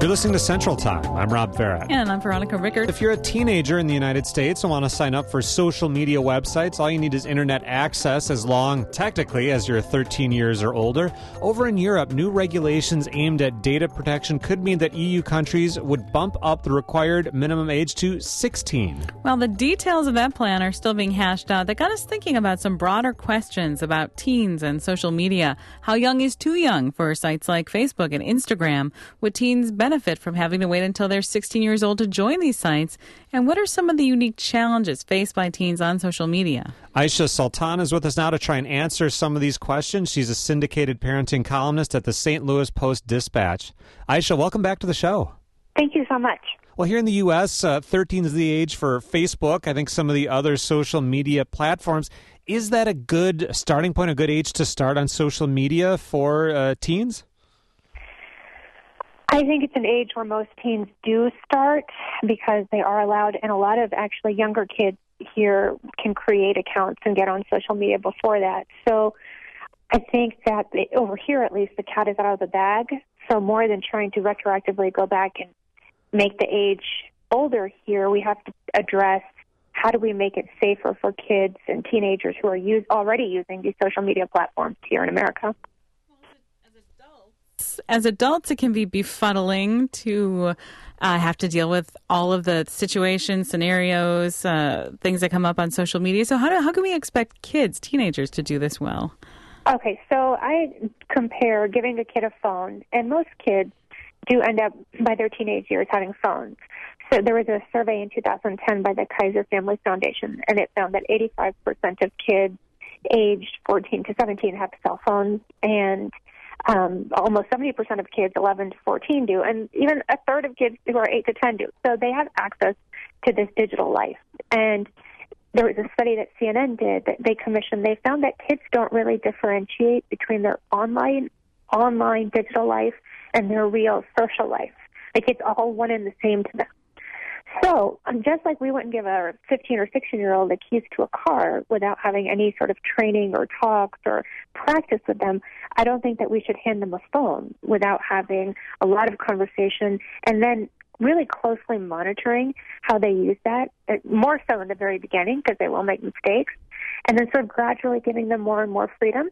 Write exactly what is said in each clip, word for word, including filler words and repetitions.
You're listening to Central Time. I'm Rob Farah. And I'm Veronica Rickert. If you're a teenager in the United States and want to sign up for social media websites, all you need is internet access as long, technically, as you're thirteen years or older. Over in Europe, new regulations aimed at data protection could mean that E U countries would bump up the required minimum age to sixteen. Well, the details of that plan are still being hashed out. That got us thinking about some broader questions about teens and social media. How young is too young for sites like Facebook and Instagram? Would teens benefit from having to wait until they're sixteen years old to join these sites? And what are some of the unique challenges faced by teens on social media? Aisha Sultan is with us now to try and answer some of these questions. She's a syndicated parenting columnist at the Saint Louis Post-Dispatch. Aisha, welcome back to the show. Thank you so much. Well, here in the U S, uh, thirteen is the age for Facebook. I think some of the other social media platforms. Is that a good starting point, a good age to start on social media for uh, teens? I think it's an age where most teens do start because they are allowed, and a lot of actually younger kids here can create accounts and get on social media before that. So I think that they, over here at least, the cat is out of the bag. So more than trying to retroactively go back and make the age older here, we have to address how do we make it safer for kids and teenagers who are use, already using these social media platforms here in America. As adults, it can be befuddling to uh, have to deal with all of the situations, scenarios, uh, things that come up on social media. So how do, how can we expect kids, teenagers, to do this well? Okay, so I compare giving a kid a phone, and most kids do end up, by their teenage years, having phones. So there was a survey in two thousand ten by the Kaiser Family Foundation, and it found that eighty-five percent of kids aged fourteen to seventeen have cell phones, and um, almost seventy percent of kids eleven to fourteen do, and even a third of kids who are eight to ten do. So they have access to this digital life. And there was a study that C N N did that they commissioned. They found that kids don't really differentiate between their online online digital life and their real social life. Like, it's all one and the same to them. So um, just like we wouldn't give a fifteen or sixteen-year-old the keys to a car without having any sort of training or talks or practice with them, I don't think that we should hand them a phone without having a lot of conversation and then really closely monitoring how they use that, more so in the very beginning because they will make mistakes, and then sort of gradually giving them more and more freedom.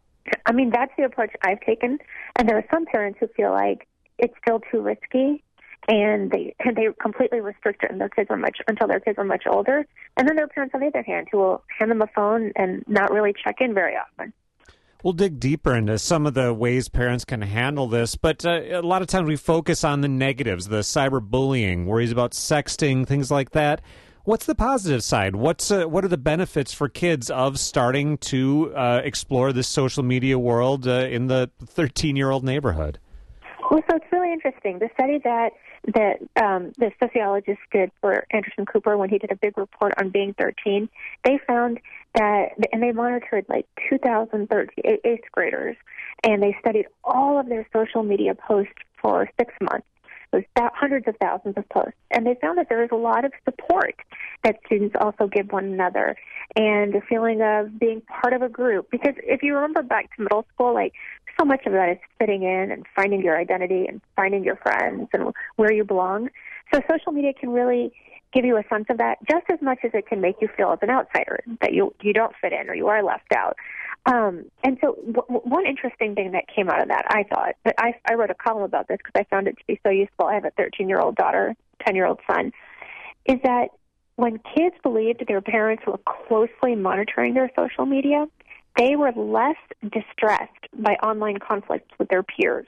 I mean, that's the approach I've taken, and there are some parents who feel like it's still too risky, and they and they completely restrict it and their kids are much until their kids are much older. And then there are parents on the other hand who will hand them a phone and not really check in very often. We'll dig deeper into some of the ways parents can handle this, but uh, a lot of times we focus on the negatives, the cyberbullying, worries about sexting, things like that. What's the positive side? What's uh, what are the benefits for kids of starting to uh, explore this social media world uh, in the thirteen-year-old neighborhood? Well, so it's really interesting. The study that that um, the sociologist did for Anderson Cooper when he did a big report on being thirteen, they found that, and they monitored like two thousand thirteen eighth graders, and they studied all of their social media posts for six months. It was hundreds of thousands of posts, and they found that there is a lot of support that students also give one another, and a feeling of being part of a group. Because if you remember back to middle school, like, so much of that is fitting in and finding your identity and finding your friends and where you belong. So social media can really give you a sense of that just as much as it can make you feel as an outsider, that you you don't fit in or you are left out. Um, and so w- one interesting thing that came out of that, I thought, that I, I wrote a column about this because I found it to be so useful. I have a thirteen-year-old daughter, ten-year-old son, is that when kids believed their parents were closely monitoring their social media, they were less distressed by online conflicts with their peers.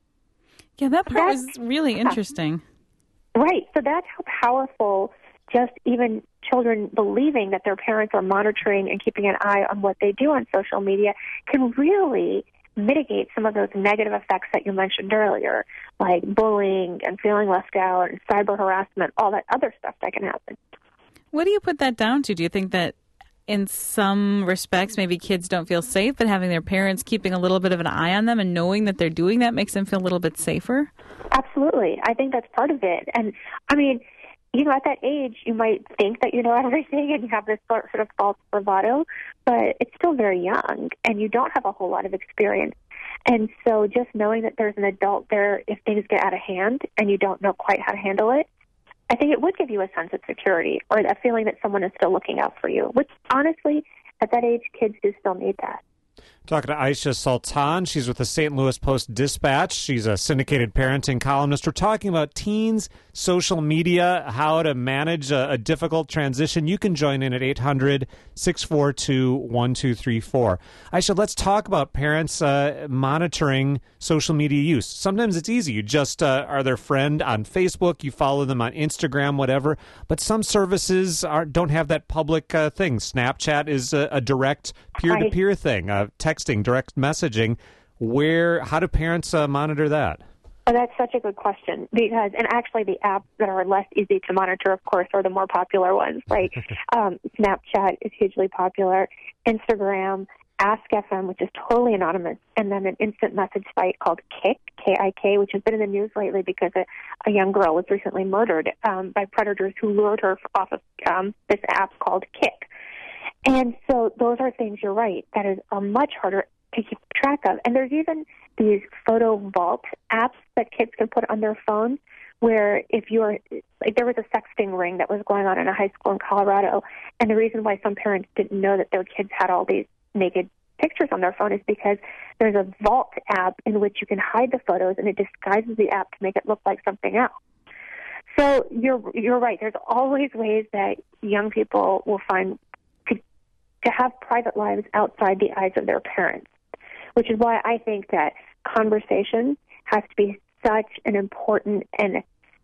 Yeah, that part That's, was really interesting. Right. So that's how powerful just even children believing that their parents are monitoring and keeping an eye on what they do on social media can really mitigate some of those negative effects that you mentioned earlier, like bullying and feeling left out and cyber harassment, all that other stuff that can happen. What do you put that down to? Do you think that in some respects maybe kids don't feel safe, but having their parents keeping a little bit of an eye on them and knowing that they're doing that makes them feel a little bit safer? Absolutely. I think that's part of it. And, I mean, you know, at that age, you might think that you know everything and you have this sort of false bravado, but it's still very young and you don't have a whole lot of experience. And so just knowing that there's an adult there if things get out of hand and you don't know quite how to handle it, I think it would give you a sense of security or a feeling that someone is still looking out for you, which honestly, at that age, kids do still need that. Talking to Aisha Sultan. She's with the Saint Louis Post-Dispatch. She's a syndicated parenting columnist. We're talking about teens, social media, how to manage a, a difficult transition. You can join in at eight hundred, six four two, one two three four. Aisha, let's talk about parents uh, monitoring social media use. Sometimes it's easy. You just uh, are their friend on Facebook. You follow them on Instagram, whatever. But some services are, don't have that public uh, thing. Snapchat is a, a direct peer-to-peer Right. thing. Uh, texting, direct messaging. Where, how do parents uh, monitor that? Oh, that's such a good question because, and actually the apps that are less easy to monitor, of course, are the more popular ones, right? um, Snapchat is hugely popular. Instagram, Ask F M, which is totally anonymous, and then an instant message site called Kik, K I K, which has been in the news lately because a, a young girl was recently murdered um, by predators who lured her off of um, this app called Kik. And so those are things, you're right, that is are much harder to keep track of. And there's even these photo vault apps that kids can put on their phone where if you're, like there was a sexting ring that was going on in a high school in Colorado, and the reason why some parents didn't know that their kids had all these naked pictures on their phone is because there's a vault app in which you can hide the photos and it disguises the app to make it look like something else. So you're you're right. There's always ways that young people will find to, to have private lives outside the eyes of their parents, which is why I think that conversation has to be such an important and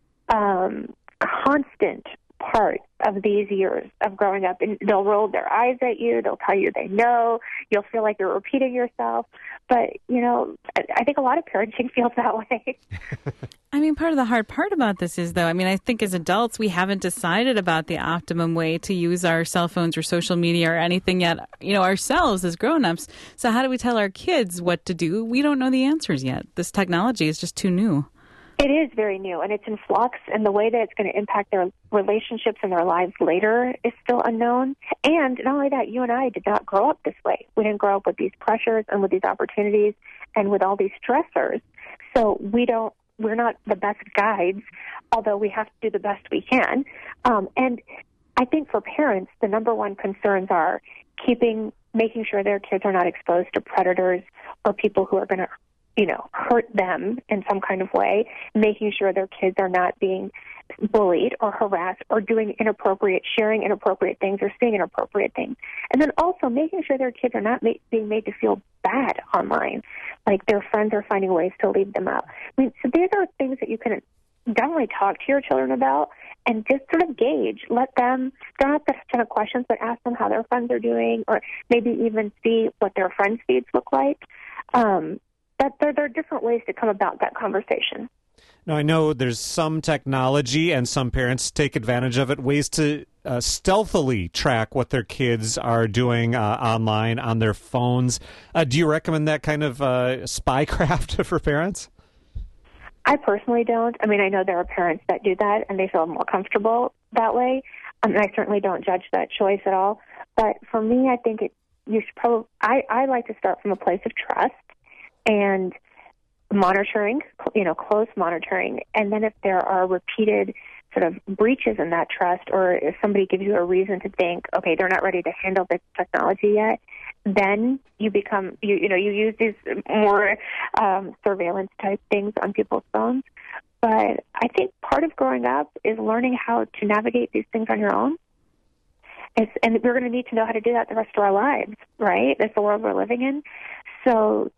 um, constant part of these years of growing up. And they'll roll their eyes at you. They'll tell you they know. You'll feel like you're repeating yourself. But, you know, I, I think a lot of parenting feels that way. I mean, part of the hard part about this is, though, I mean, I think as adults, we haven't decided about the optimum way to use our cell phones or social media or anything yet, you know, ourselves as grown-ups. So how do we tell our kids what to do? We don't know the answers yet. This technology is just too new. It is very new, and it's in flux, and the way that it's going to impact their relationships and their lives later is still unknown. And not only that, you and I did not grow up this way. We didn't grow up with these pressures and with these opportunities and with all these stressors. So we don't, we're not the best guides, although we have to do the best we can. Um, and I think for parents, the number one concerns are keeping, making sure their kids are not exposed to predators or people who are going to you know, hurt them in some kind of way, making sure their kids are not being bullied or harassed or doing inappropriate, sharing inappropriate things or seeing inappropriate things. And then also making sure their kids are not ma- being made to feel bad online, like their friends are finding ways to leave them out. I mean, so these are things that you can definitely talk to your children about and just sort of gauge. Let them, don't ask a ton of questions, but ask them how their friends are doing or maybe even see what their friends' feeds look like. Um, That there, there are different ways to come about that conversation. Now, I know there's some technology, and some parents take advantage of it, ways to uh, stealthily track what their kids are doing uh, online on their phones. Uh, do you recommend that kind of uh, spycraft for parents? I personally don't. I mean, I know there are parents that do that, and they feel more comfortable that way. Um, and I certainly don't judge that choice at all. But for me, I think it, you should probably, I, I like to start from a place of trust and monitoring, you know, close monitoring. And then if there are repeated sort of breaches in that trust, or if somebody gives you a reason to think, okay, they're not ready to handle this technology yet, then you become, you, you know, you use these more um, surveillance type things on people's phones. But I think part of growing up is learning how to navigate these things on your own. It's, and we're going to need to know how to do that the rest of our lives, right? That's the world we're living in. So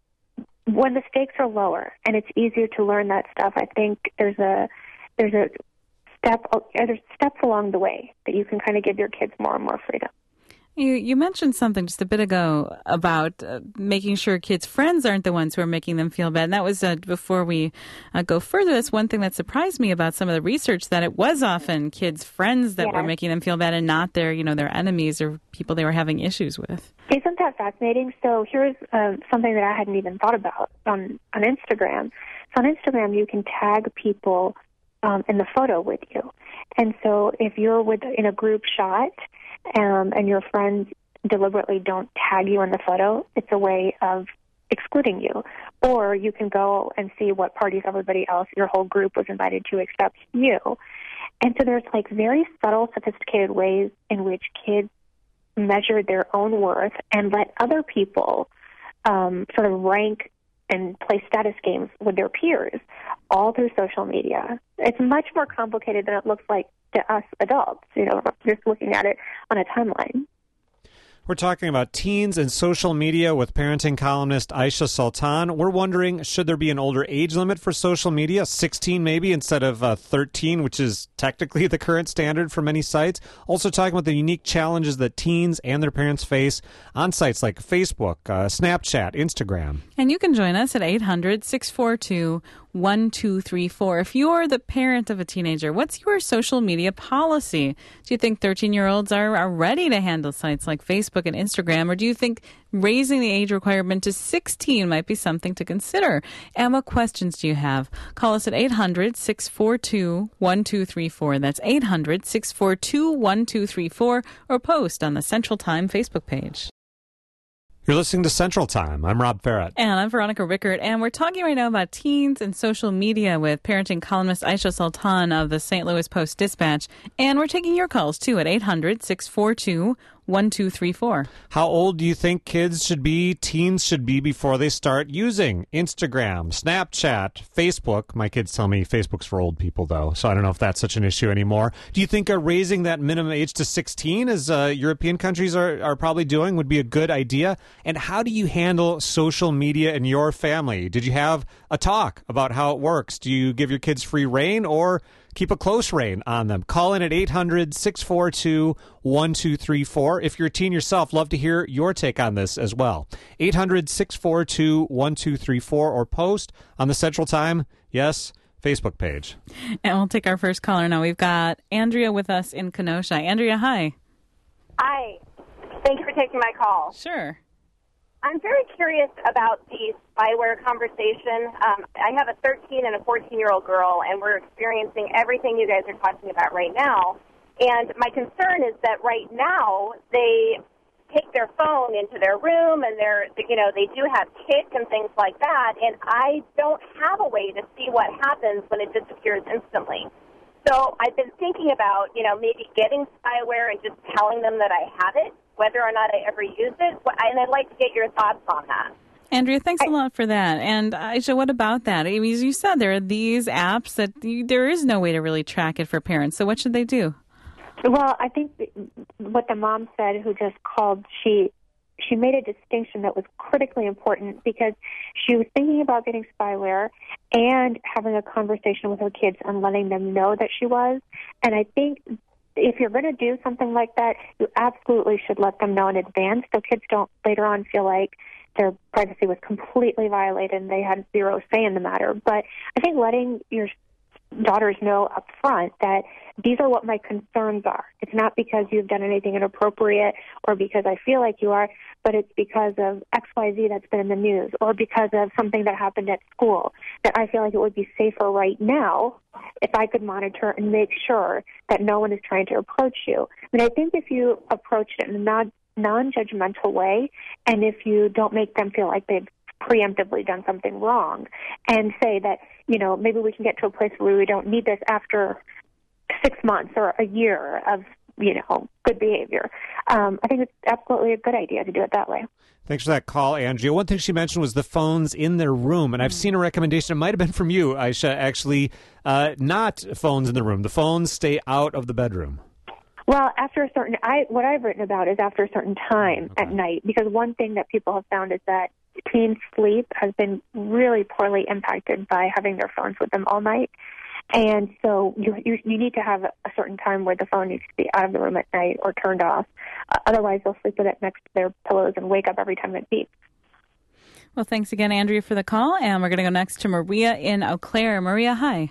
when the stakes are lower and it's easier to learn that stuff, I think there's a there's a step there's steps along the way that you can kind of give your kids more and more freedom. You you mentioned something just a bit ago about uh, making sure kids' friends aren't the ones who are making them feel bad. And that was uh, before we uh, go further. That's one thing that surprised me about some of the research, that it was often kids' friends that Yeah. were making them feel bad and not their, you know, their enemies or people they were having issues with. Isn't that fascinating? So here's uh, something that I hadn't even thought about on, on Instagram. So on Instagram, you can tag people um, in the photo with you. And so if you're with in a group shot um, and your friends deliberately don't tag you in the photo, it's a way of excluding you. Or you can go and see what parties everybody else, your whole group was invited to except you. And so there's like very subtle, sophisticated ways in which kids measure their own worth and let other people um, sort of rank and play status games with their peers, all through social media. It's much more complicated than it looks like to us adults, you know, just looking at it on a timeline. We're talking about teens and social media with parenting columnist Aisha Sultan. We're wondering, should there be an older age limit for social media, sixteen maybe, instead of uh, thirteen, which is technically the current standard for many sites? Also talking about the unique challenges that teens and their parents face on sites like Facebook, uh, Snapchat, Instagram. And you can join us at eight hundred, six four two, one two three four. If you're the parent of a teenager, what's your social media policy? Do you think thirteen-year-olds are, are ready to handle sites like Facebook and Instagram, or do you think raising the age requirement to sixteen might be something to consider? And what questions do you have? Call us at eight hundred, six four two, one two three four. That's eight hundred, six four two, one two three four, or post on the Central Time Facebook page. You're listening to Central Time. I'm Rob Farrett. And I'm Veronica Rickert. And we're talking right now about teens and social media with parenting columnist Aisha Sultan of the Saint Louis Post-Dispatch. And we're taking your calls, too, at eight hundred, six four two, one two three four. How old do you think kids should be, teens should be, before they start using Instagram, Snapchat, Facebook? My kids tell me Facebook's for old people, though, so I don't know if that's such an issue anymore. Do you think uh, raising that minimum age to sixteen, as uh, European countries are, are probably doing, would be a good idea? And how do you handle social media in your family? Did you have a talk about how it works? Do you give your kids free rein or keep a close rein on them? Call in at eight hundred, six four two, one two three four. If you're a teen yourself, love to hear your take on this as well. eight hundred, six four two, one two three four, or post on the Central Time, yes, Facebook page. And we'll take our first caller now. We've got Andrea with us in Kenosha. Andrea, hi. Hi. Thank you for taking my call. Sure. I'm very curious about the spyware conversation. Um, I have a thirteen and a fourteen-year-old girl, and we're experiencing everything you guys are talking about right now. And my concern is that right now they take their phone into their room, and they're, you know, they do have kits and things like that. And I don't have a way to see what happens when it disappears instantly. So I've been thinking about, you know, maybe getting spyware and just telling them that I have it, whether or not I ever use it. And I'd like to get your thoughts on that. Andrea, thanks a lot for that. And Aisha, what about that? I mean, as you said, there are these apps that you, there is no way to really track it for parents. So what should they do? Well, I think what the mom said who just called, she she made a distinction that was critically important because she was thinking about getting spyware and having a conversation with her kids and letting them know that she was. And I think if you're going to do something like that, you absolutely should let them know in advance so kids don't later on feel like their privacy was completely violated and they had zero say in the matter. But I think letting your daughters know up front that these are what my concerns are. It's not because you've done anything inappropriate or because I feel like you are, but it's because of X Y Z that's been in the news or because of something that happened at school that I feel like it would be safer right now if I could monitor and make sure that no one is trying to approach you. I mean, I think if you approach it in a non- non-judgmental way and if you don't make them feel like they've preemptively done something wrong and say that, you know, maybe we can get to a place where we don't need this after six months or a year of, you know, good behavior. Um, I think it's absolutely a good idea to do it that way. Thanks for that call, Andrea. One thing she mentioned was the phones in their room, and I've seen a recommendation. It might have been from you, Aisha, actually, uh, not phones in the room. The phones stay out of the bedroom. Well, after a certain, I what I've written about is after a certain time okay. at night, because one thing that people have found is that teen sleep has been really poorly impacted by having their phones with them all night. And so you, you you need to have a certain time where the phone needs to be out of the room at night or turned off. Uh, otherwise, they'll sleep with it next to their pillows and wake up every time it beeps. Well, thanks again, Andrea, for the call. And we're going to go next to Maria in Eau Claire. Maria, hi.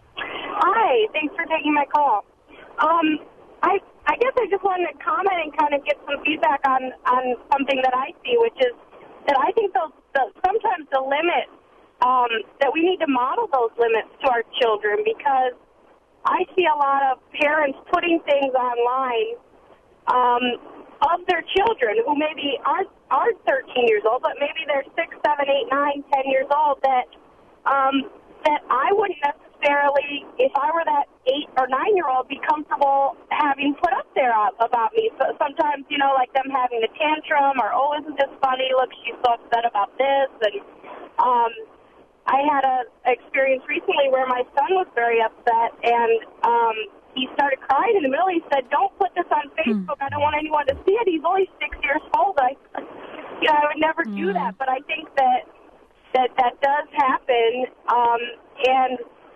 Hi. Thanks for taking my call. Um, I I guess I just wanted to comment and kind of get some feedback on, on something that I see, which is that I think those, the, sometimes the limits, um, that we need to model those limits to our children, because I see a lot of parents putting things online um, of their children who maybe aren't aren't thirteen years old, but maybe they're six, seven, eight, nine, ten years old that um, that I wouldn't necessarily, if I were that eight or nine year old, be comfortable having put up there about me. So sometimes, you know, like them having a tantrum or, oh, isn't this funny? Look, she's so upset about this. And um, I had a experience recently where my son was very upset, and um, he started crying in the middle. He said, "Don't put this on Facebook. I don't want anyone to see it." He's only six years old. I, you know, I would never do Mm. that, but I think that that that does happen, um, and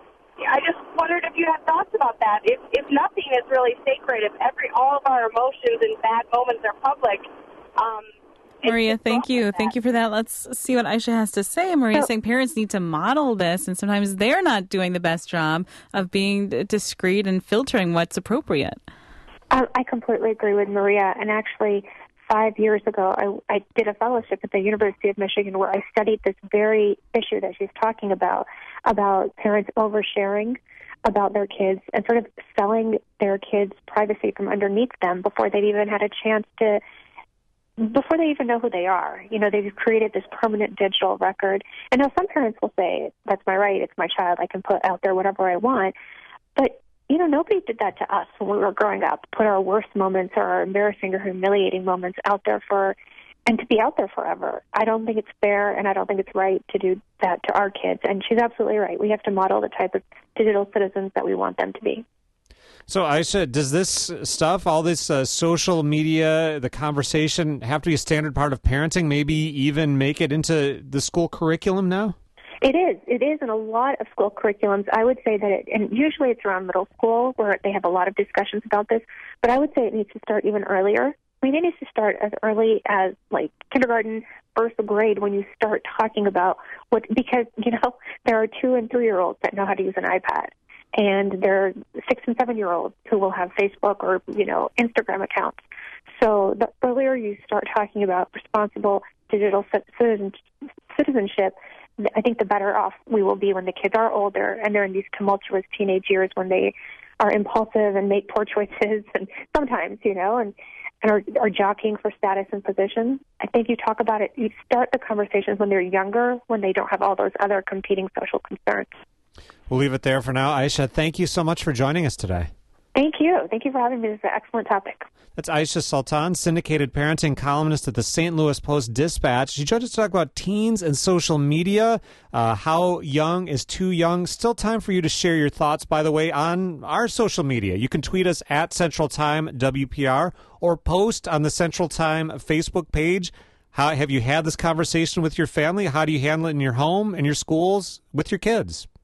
I just wondered if you had thoughts about that. If if nothing is really sacred, if every all of our emotions and bad moments are public. Um, Maria, thank you. Thank you for that. Let's see what Aisha has to say. Maria So, saying parents need to model this, and sometimes they're not doing the best job of being discreet and filtering what's appropriate. I, I completely agree with Maria. And actually, five years ago, I, I did a fellowship at the University of Michigan where I studied this very issue that she's talking about, about parents oversharing about their kids and sort of selling their kids' privacy from underneath them before they've even had a chance to before they even know who they are. You know, they've created this permanent digital record. And now some parents will say, that's my right, it's my child, I can put out there whatever I want. But, you know, nobody did that to us when we were growing up, put our worst moments or our embarrassing or humiliating moments out there for, and to be out there forever. I don't think it's fair, and I don't think it's right to do that to our kids. And she's absolutely right. We have to model the type of digital citizens that we want them to be. So, Aisha, does this stuff, all this uh, social media, the conversation, have to be a standard part of parenting, maybe even make it into the school curriculum now? It is. It is in a lot of school curriculums. I would say that, it, and usually it's around middle school where they have a lot of discussions about this, but I would say it needs to start even earlier. I mean, it needs to start as early as, like, kindergarten, first grade, when you start talking about what, because, you know, there are two- and three-year-olds that know how to use an iPad. And there are six and seven-year-olds who will have Facebook or, you know, Instagram accounts. So the earlier you start talking about responsible digital citizen, citizenship, I think the better off we will be when the kids are older and they're in these tumultuous teenage years when they are impulsive and make poor choices, and sometimes, you know, and, and are, are jockeying for status and position. I think you talk about it, you start the conversations when they're younger, when they don't have all those other competing social concerns. We'll leave it there for now. Aisha, thank you so much for joining us today. Thank you. Thank you for having me. This is an excellent topic. That's Aisha Sultan, syndicated parenting columnist at the Saint Louis Post-Dispatch. She joined us to talk about teens and social media, uh, how young is too young. Still time for you to share your thoughts, by the way, on our social media. You can tweet us at Central Time W P R or post on the Central Time Facebook page. How have you had this conversation with your family? How do you handle it in your home, in your schools, with your kids?